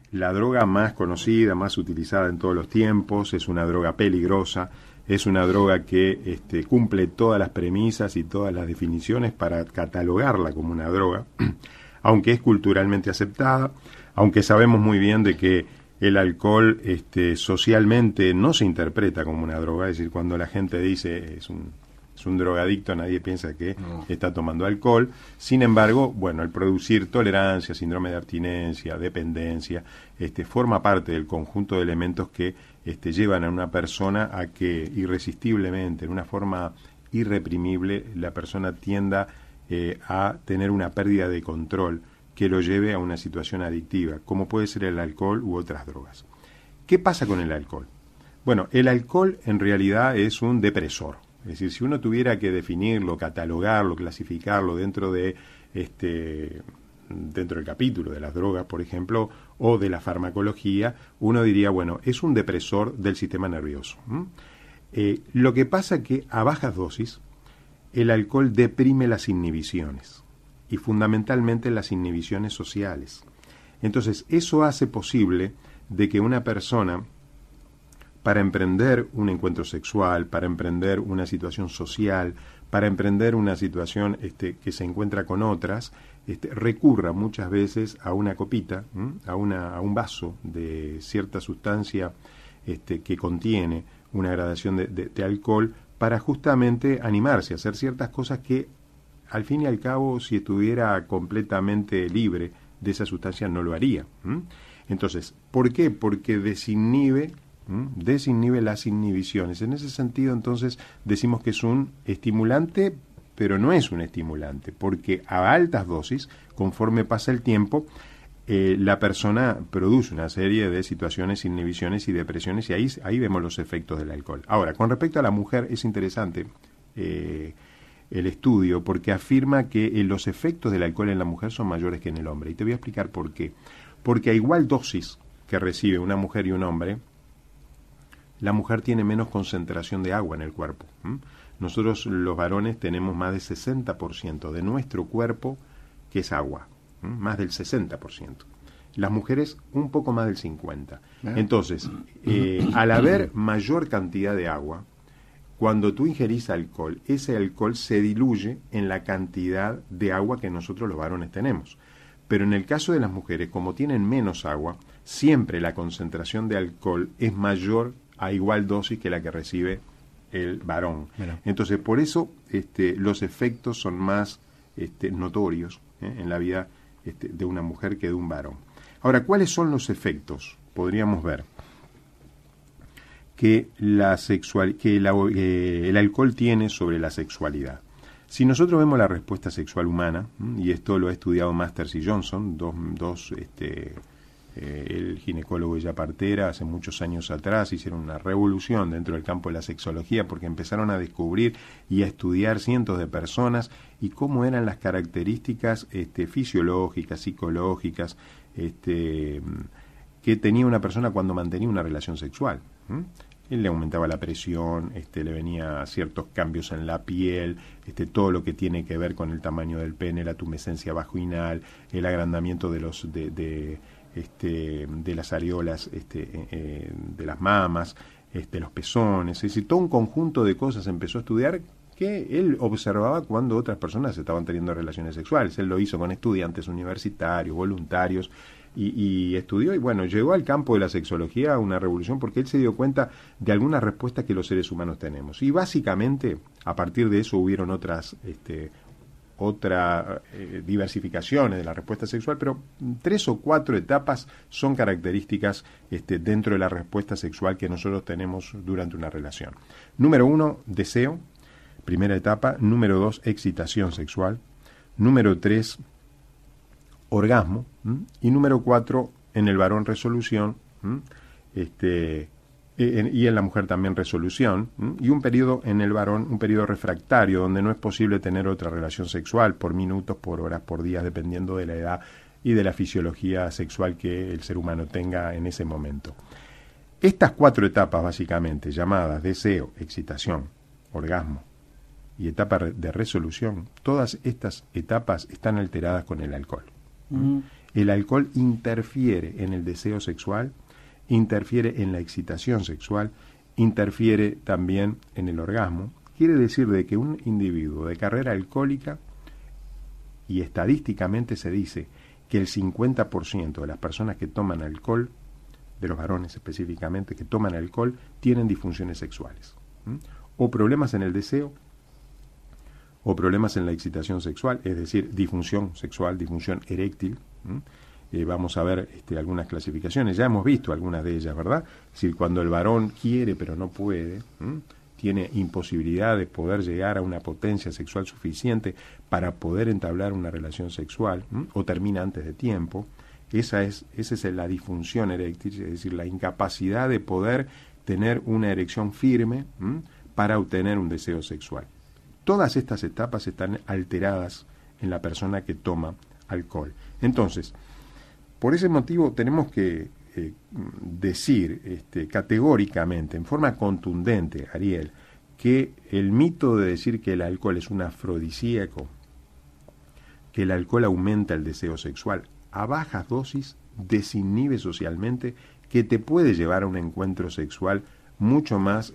la droga más conocida, más utilizada en todos los tiempos, es una droga peligrosa, es una droga que cumple todas las premisas y todas las definiciones para catalogarla como una droga, aunque es culturalmente aceptada, aunque sabemos muy bien de que el alcohol socialmente no se interpreta como una droga, es decir, cuando la gente dice es un drogadicto, nadie piensa que está tomando alcohol. Sin embargo, bueno, el producir tolerancia, síndrome de abstinencia, dependencia, forma parte del conjunto de elementos que llevan a una persona a que irresistiblemente, en una forma irreprimible, la persona tienda a tener una pérdida de control que lo lleve a una situación adictiva, como puede ser el alcohol u otras drogas. ¿Qué pasa con el alcohol? Bueno, el alcohol en realidad es un depresor. Es decir, si uno tuviera que definirlo, catalogarlo, clasificarlo dentro del capítulo de las drogas, por ejemplo, o de la farmacología, uno diría, bueno, es un depresor del sistema nervioso. Lo que pasa es que a bajas dosis el alcohol deprime las inhibiciones y fundamentalmente las inhibiciones sociales. Entonces, eso hace posible de que una persona, para emprender un encuentro sexual, para emprender una situación social, para emprender una situación que se encuentra con otras, recurra muchas veces a una copita, a un vaso de cierta sustancia que contiene una gradación de alcohol, para justamente animarse a hacer ciertas cosas que, al fin y al cabo, si estuviera completamente libre de esa sustancia, no lo haría. Entonces, ¿por qué? Porque desinhibe las inhibiciones. En ese sentido, entonces, decimos que es un estimulante, pero no es un estimulante, porque a altas dosis, conforme pasa el tiempo, la persona produce una serie de situaciones, inhibiciones y depresiones, y ahí vemos los efectos del alcohol. Ahora, con respecto a la mujer, es interesante el estudio, porque afirma que los efectos del alcohol en la mujer son mayores que en el hombre. Y te voy a explicar por qué. Porque a igual dosis que recibe una mujer y un hombre, la mujer tiene menos concentración de agua en el cuerpo. Nosotros los varones tenemos más del 60% de nuestro cuerpo que es agua, más del 60%. Las mujeres un poco más del 50%. Entonces, al haber mayor cantidad de agua, cuando tú ingerís alcohol, ese alcohol se diluye en la cantidad de agua que nosotros los varones tenemos. Pero en el caso de las mujeres, como tienen menos agua, siempre la concentración de alcohol es mayor a igual dosis que la que recibe el varón. Mira. Entonces, por eso los efectos son más notorios en la vida de una mujer que de un varón. Ahora, ¿cuáles son los efectos? Podríamos ver que el alcohol tiene sobre la sexualidad. Si nosotros vemos la respuesta sexual humana, y esto lo ha estudiado Masters y Johnson, el ginecólogo y ella partera, hace muchos años atrás hicieron una revolución dentro del campo de la sexología, porque empezaron a descubrir y a estudiar cientos de personas y cómo eran las características fisiológicas, psicológicas, que tenía una persona cuando mantenía una relación sexual. Él le aumentaba la presión, le venía ciertos cambios en la piel, todo lo que tiene que ver con el tamaño del pene, la tumescencia vaginal, el agrandamiento de las areolas de las mamas, los pezones, es decir, todo un conjunto de cosas empezó a estudiar que él observaba cuando otras personas estaban teniendo relaciones sexuales. Él lo hizo con estudiantes universitarios, voluntarios, y estudió, y bueno, llegó al campo de la sexología una revolución, porque él se dio cuenta de algunas respuestas que los seres humanos tenemos. Y básicamente, a partir de eso hubieron otras diversificaciones de la respuesta sexual, pero 3 o 4 etapas son características dentro de la respuesta sexual que nosotros tenemos durante una relación. Número 1, deseo, primera etapa. Número 2, excitación sexual. Número 3, orgasmo. Y número 4, en el varón, resolución. Y en la mujer también resolución, y un periodo en el varón, un periodo refractario, donde no es posible tener otra relación sexual por minutos, por horas, por días, dependiendo de la edad y de la fisiología sexual que el ser humano tenga en ese momento. Estas 4 etapas, básicamente, llamadas deseo, excitación, orgasmo y etapa de resolución, todas estas etapas están alteradas con el alcohol. El alcohol interfiere en el deseo sexual, interfiere en la excitación sexual, interfiere también en el orgasmo. Quiere decir de que un individuo de carrera alcohólica, y estadísticamente se dice que el 50% de las personas que toman alcohol, de los varones específicamente, que toman alcohol, tienen disfunciones sexuales. O problemas en el deseo, o problemas en la excitación sexual, es decir, disfunción sexual, disfunción eréctil. Vamos a ver algunas clasificaciones, ya hemos visto algunas de ellas, ¿verdad? Es decir, cuando el varón quiere pero no puede, tiene imposibilidad de poder llegar a una potencia sexual suficiente para poder entablar una relación sexual, o termina antes de tiempo. Esa es la disfunción eréctil, es decir, la incapacidad de poder tener una erección firme para obtener un deseo sexual. Todas estas etapas están alteradas en la persona que toma alcohol. Entonces, por ese motivo tenemos que decir categóricamente, en forma contundente, Ariel, que el mito de decir que el alcohol es un afrodisíaco, que el alcohol aumenta el deseo sexual, a bajas dosis desinhibe socialmente, que te puede llevar a un encuentro sexual mucho más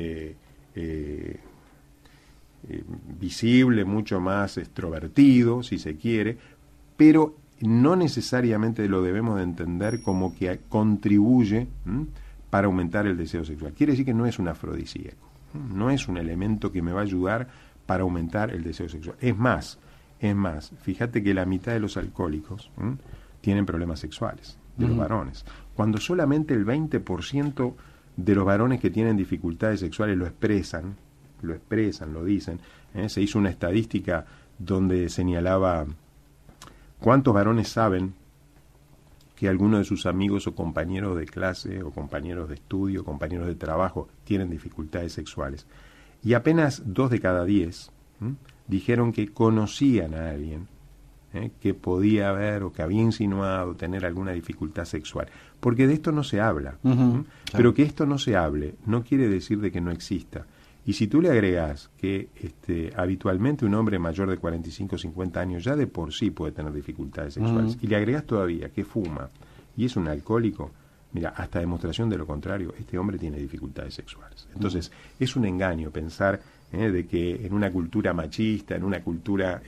visible, mucho más extrovertido, si se quiere, pero no necesariamente lo debemos de entender como que contribuye para aumentar el deseo sexual. Quiere decir que no es un afrodisíaco, no es un elemento que me va a ayudar para aumentar el deseo sexual. Es más, fíjate que la mitad de los alcohólicos tienen problemas sexuales, de los varones, cuando solamente el 20% de los varones que tienen dificultades sexuales lo expresan, lo dicen. Se hizo una estadística donde señalaba cuántos varones saben que alguno de sus amigos o compañeros de clase o compañeros de estudio, compañeros de trabajo tienen dificultades sexuales. Y apenas 2 de cada 10 dijeron que conocían a alguien que podía haber o que había insinuado tener alguna dificultad sexual. Porque de esto no se habla. Claro. Pero que esto no se hable no quiere decir de que no exista. Y si tú le agregas que habitualmente un hombre mayor de 45 o 50 años ya de por sí puede tener dificultades sexuales, y le agregas todavía que fuma y es un alcohólico, mira, hasta demostración de lo contrario, este hombre tiene dificultades sexuales. Entonces, es un engaño pensar de que en una cultura machista, en una cultura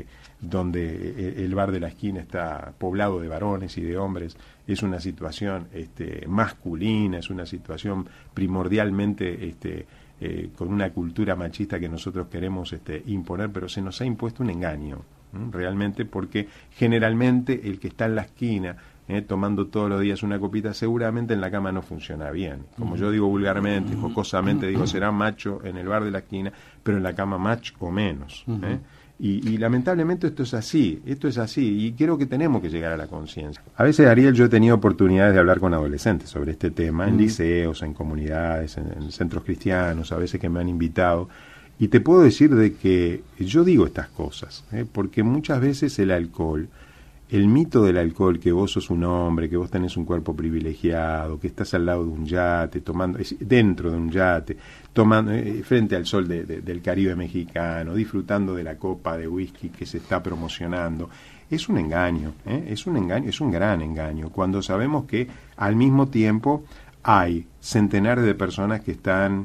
donde el bar de la esquina está poblado de varones y de hombres, es una situación masculina, es una situación primordialmente con una cultura machista que nosotros queremos imponer, pero se nos ha impuesto un engaño, realmente, porque generalmente el que está en la esquina tomando todos los días una copita, seguramente en la cama no funciona bien. Como yo digo vulgarmente, jocosamente, digo, será macho en el bar de la esquina, pero en la cama macho o menos. Y lamentablemente esto es así, y creo que tenemos que llegar a la conciencia. A veces, Ariel, yo he tenido oportunidades de hablar con adolescentes sobre este tema, en liceos, en comunidades, en centros cristianos, a veces que me han invitado, y te puedo decir de que yo digo estas cosas, porque muchas veces el alcohol, el mito del alcohol, que vos sos un hombre, que vos tenés un cuerpo privilegiado, que estás al lado de un yate, dentro de un yate, tomando frente al sol del Caribe mexicano, disfrutando de la copa de whisky que se está promocionando, es un engaño, es un gran engaño, cuando sabemos que al mismo tiempo hay centenares de personas que están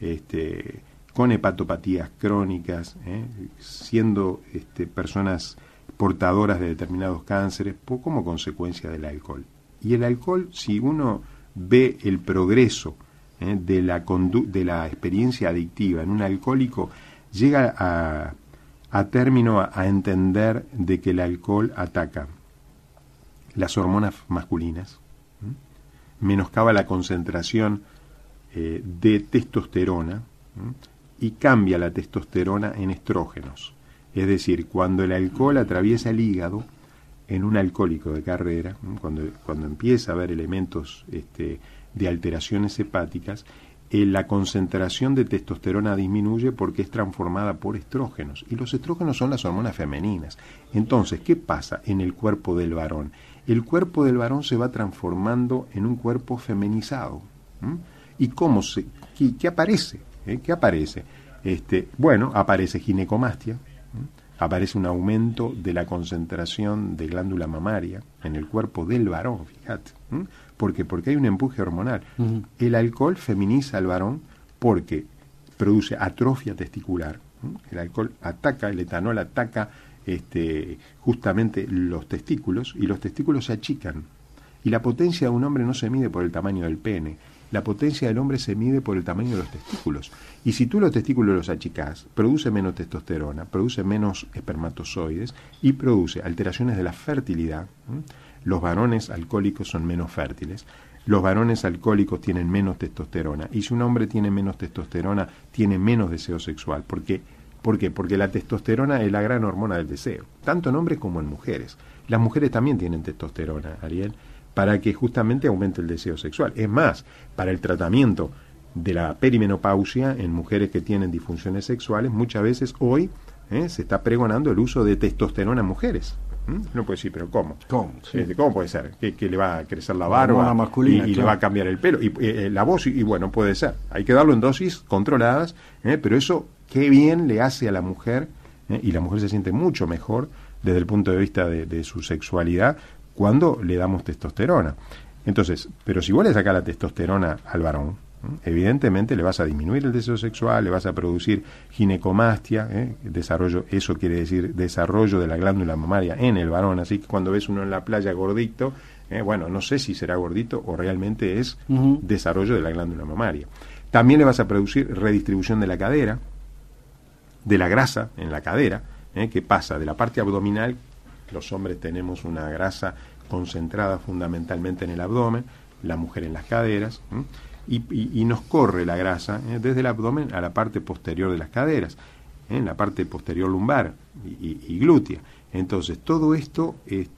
con hepatopatías crónicas, siendo personas portadoras de determinados cánceres como consecuencia del alcohol. Y el alcohol, si uno ve el progreso de la experiencia adictiva en un alcohólico, llega a término a entender de que el alcohol ataca las hormonas masculinas, menoscaba la concentración de testosterona y cambia la testosterona en estrógenos. Es decir, cuando el alcohol atraviesa el hígado, en un alcohólico de carrera, cuando empieza a haber elementos de alteraciones hepáticas, la concentración de testosterona disminuye porque es transformada por estrógenos. Y los estrógenos son las hormonas femeninas. Entonces, ¿qué pasa en el cuerpo del varón? El cuerpo del varón se va transformando en un cuerpo femenizado. ¿Y qué aparece? ¿Qué aparece? Bueno, aparece ginecomastia, aparece un aumento de la concentración de glándula mamaria en el cuerpo del varón, fíjate. ¿Por qué? Porque hay un empuje hormonal. El alcohol feminiza al varón porque produce atrofia testicular. El alcohol ataca, el etanol ataca justamente los testículos, y los testículos se achican. Y la potencia de un hombre no se mide por el tamaño del pene, la potencia del hombre se mide por el tamaño de los testículos. Y si tú los testículos los achicás, produce menos testosterona, produce menos espermatozoides y produce alteraciones de la fertilidad. Los varones alcohólicos son menos fértiles, los varones alcohólicos tienen menos testosterona, y si un hombre tiene menos testosterona, tiene menos deseo sexual. ¿Por qué? Porque la testosterona es la gran hormona del deseo, tanto en hombres como en mujeres. Las mujeres también tienen testosterona, Ariel, para que justamente aumente el deseo sexual. Es más, para el tratamiento de la perimenopausia en mujeres que tienen disfunciones sexuales, muchas veces hoy se está pregonando el uso de testosterona en mujeres. No puede decir, pero ¿cómo? ¿Cómo puede ser? ¿Que le va a crecer la barba masculina, y le va a cambiar el pelo? Y la voz, y bueno, puede ser. Hay que darlo en dosis controladas, pero eso qué bien le hace a la mujer, y la mujer se siente mucho mejor desde el punto de vista de su sexualidad cuando le damos testosterona. Entonces, pero si vos le sacás la testosterona al varón, evidentemente le vas a disminuir el deseo sexual, le vas a producir ginecomastia, desarrollo, eso quiere decir desarrollo de la glándula mamaria en el varón. Así que cuando ves uno en la playa gordito, bueno, no sé si será gordito o realmente es desarrollo de la glándula mamaria. También le vas a producir redistribución de la cadera, de la grasa en la cadera, que pasa de la parte abdominal. Los hombres tenemos una grasa concentrada fundamentalmente en el abdomen, la mujer en las caderas, y nos corre la grasa desde el abdomen a la parte posterior de las caderas, en la parte posterior lumbar y glútea. Entonces, todo esto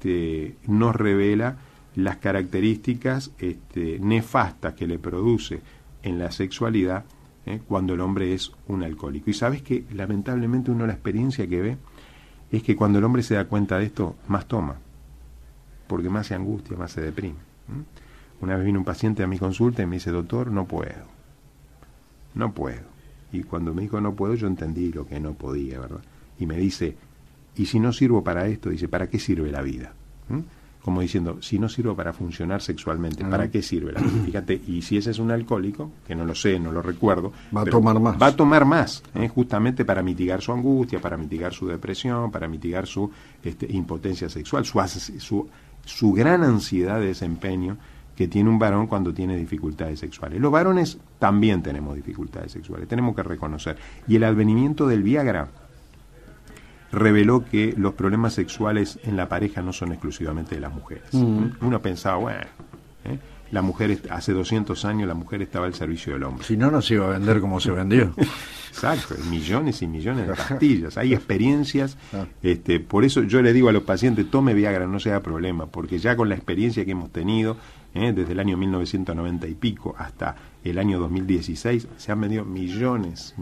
nos revela las características nefastas que le produce en la sexualidad cuando el hombre es un alcohólico. Y sabes que lamentablemente uno la experiencia que ve es que cuando el hombre se da cuenta de esto, más toma, porque más se angustia, más se deprime. Una vez vino un paciente a mi consulta y me dice, doctor, no puedo. Y cuando me dijo no puedo, yo entendí lo que no podía, ¿verdad? Y me dice, y si no sirvo para esto, dice, ¿para qué sirve la vida? Como diciendo, si no sirvo para funcionar sexualmente, ¿para qué sirve la vida? Fíjate, y si ese es un alcohólico, que no lo sé, no lo recuerdo, va a tomar más, justamente para mitigar su angustia, para mitigar su depresión, para mitigar su impotencia sexual, su gran ansiedad de desempeño que tiene un varón cuando tiene dificultades sexuales. Los varones también tenemos dificultades sexuales, tenemos que reconocer. Y el advenimiento del Viagra reveló que los problemas sexuales en la pareja no son exclusivamente de las mujeres. Uno pensaba, bueno, la mujer, hace 200 años la mujer estaba al servicio del hombre. Si no, no se iba a vender como se vendió. Exacto, millones y millones de pastillas. Hay experiencias, por eso yo le digo a los pacientes, tome Viagra, no sea problema, porque ya con la experiencia que hemos tenido, desde el año 1990 y pico hasta el año 2016, se han vendido millones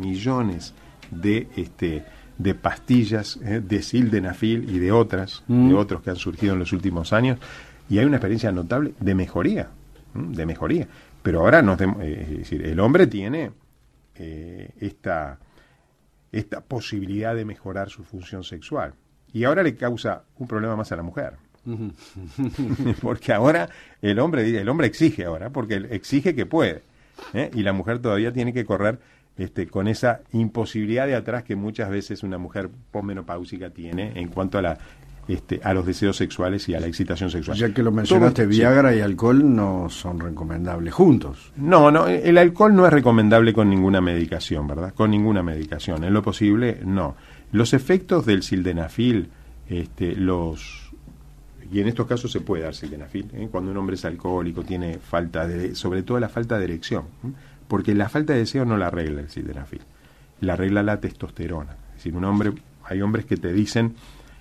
de pastillas, de sildenafil y de otros que han surgido en los últimos años, y hay una experiencia notable de mejoría. Pero ahora es decir, el hombre tiene esta posibilidad de mejorar su función sexual, y ahora le causa un problema más a la mujer. Porque ahora el hombre exige ahora, porque él exige que puede, y la mujer todavía tiene que correr con esa imposibilidad de atrás que muchas veces una mujer posmenopáusica tiene en cuanto a los deseos sexuales y a la excitación sexual. Ya que lo mencionaste, Viagra y alcohol no son recomendables juntos. No, el alcohol no es recomendable con ninguna medicación, ¿verdad? Con ninguna medicación. En lo posible, no. Los efectos del sildenafil, y en estos casos se puede dar sildenafil, cuando un hombre es alcohólico, tiene sobre todo la falta de erección, porque la falta de deseo no la arregla el sildenafil, la arregla la testosterona. Es decir, hay hombres que te dicen,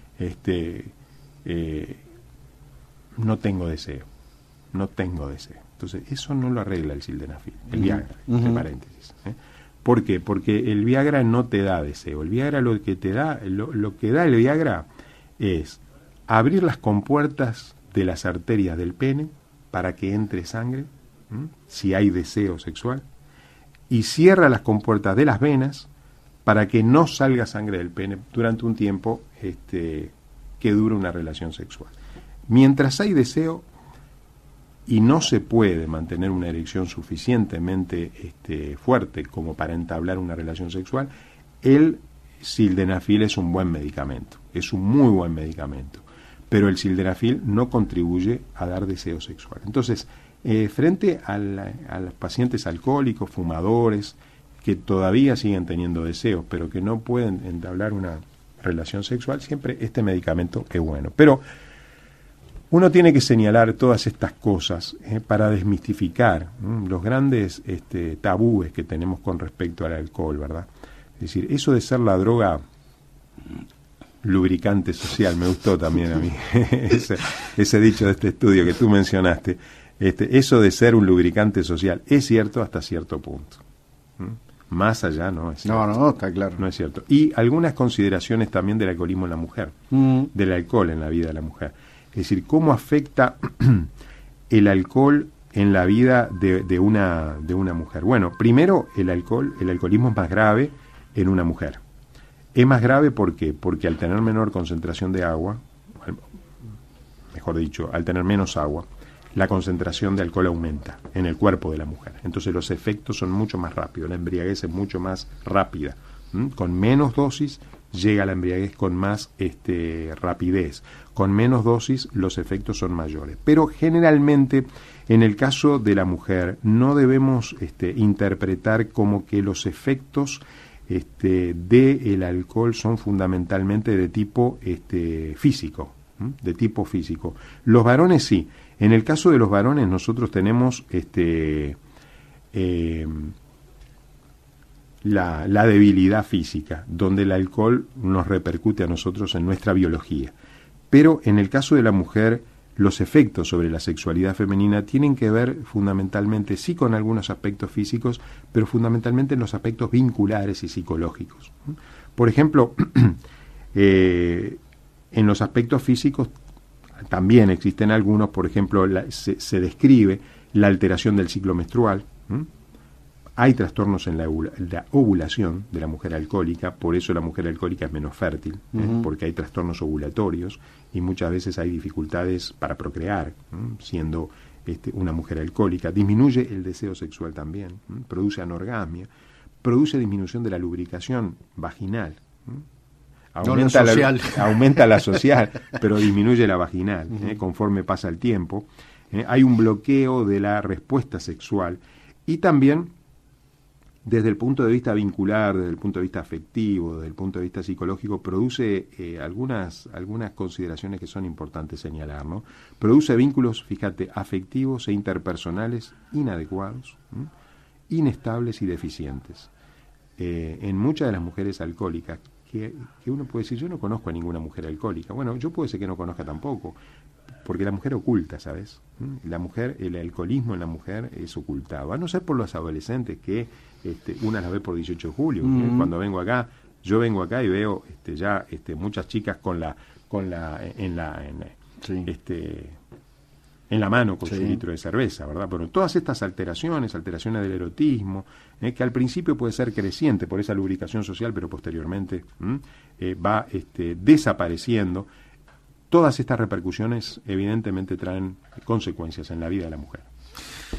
no tengo deseo. Entonces, eso no lo arregla el sildenafil, el Viagra, entre paréntesis. ¿Por qué? Porque el Viagra no te da deseo. El Viagra lo que da el Viagra es abrir las compuertas de las arterias del pene para que entre sangre, si hay deseo sexual, y cierra las compuertas de las venas para que no salga sangre del pene durante un tiempo que dure una relación sexual. Mientras hay deseo y no se puede mantener una erección suficientemente fuerte como para entablar una relación sexual, el sildenafil es un buen medicamento, es un muy buen medicamento, pero el sildenafil no contribuye a dar deseo sexual. Entonces, frente a los pacientes alcohólicos, fumadores, que todavía siguen teniendo deseos, pero que no pueden entablar una relación sexual, siempre este medicamento es bueno. Pero uno tiene que señalar todas estas cosas para desmistificar los grandes tabúes que tenemos con respecto al alcohol, ¿verdad? Es decir, eso de ser la droga lubricante social, me gustó también a mí, ese dicho de este estudio que tú mencionaste, eso de ser un lubricante social, es cierto hasta cierto punto. Más allá no es cierto. No, está claro. No es cierto. Y algunas consideraciones también del alcoholismo en la mujer, del alcohol en la vida de la mujer. Es decir, cómo afecta el alcohol en la vida de una mujer. Bueno, primero, el alcoholismo es más grave en una mujer. Es más grave ¿por qué? Porque al tener menor concentración de agua, mejor dicho, al tener menos agua, la concentración de alcohol aumenta en el cuerpo de la mujer. Entonces los efectos son mucho más rápidos, la embriaguez es mucho más rápida. Con menos dosis llega la embriaguez con más rapidez. Con menos dosis los efectos son mayores. Pero generalmente, en el caso de la mujer, no debemos interpretar como que los efectos del alcohol son fundamentalmente de tipo físico. De tipo físico. Los varones sí. En el caso de los varones nosotros tenemos la debilidad física, donde el alcohol nos repercute a nosotros en nuestra biología. Pero en el caso de la mujer, los efectos sobre la sexualidad femenina tienen que ver fundamentalmente, sí con algunos aspectos físicos, pero fundamentalmente en los aspectos vinculares y psicológicos. Por ejemplo, en los aspectos físicos también existen algunos, por ejemplo, se describe la alteración del ciclo menstrual. Hay trastornos en la ovulación de la mujer alcohólica, por eso la mujer alcohólica es menos fértil, porque hay trastornos ovulatorios y muchas veces hay dificultades para procrear, siendo una mujer alcohólica. Disminuye el deseo sexual también, produce anorgasmia, produce disminución de la lubricación vaginal. Aumenta la social, pero disminuye la vaginal, conforme pasa el tiempo. Hay un bloqueo de la respuesta sexual y también desde el punto de vista vincular, desde el punto de vista afectivo, desde el punto de vista psicológico, produce algunas consideraciones que son importantes señalar, ¿no? Produce vínculos, fíjate, afectivos e interpersonales inadecuados, inestables y deficientes. En muchas de las mujeres alcohólicas, que uno puede decir, yo no conozco a ninguna mujer alcohólica. Bueno, yo puede ser que no conozca tampoco, porque la mujer oculta, ¿sabes? La mujer, el alcoholismo en la mujer es ocultado, a no ser por los adolescentes que una la ve por 18 de julio. Cuando yo vengo acá y veo ya muchas chicas en la mano con su litro de cerveza, ¿verdad? Pero todas estas alteraciones del erotismo, que al principio puede ser creciente por esa lubricación social, pero posteriormente va desapareciendo. Todas estas repercusiones evidentemente traen consecuencias en la vida de la mujer.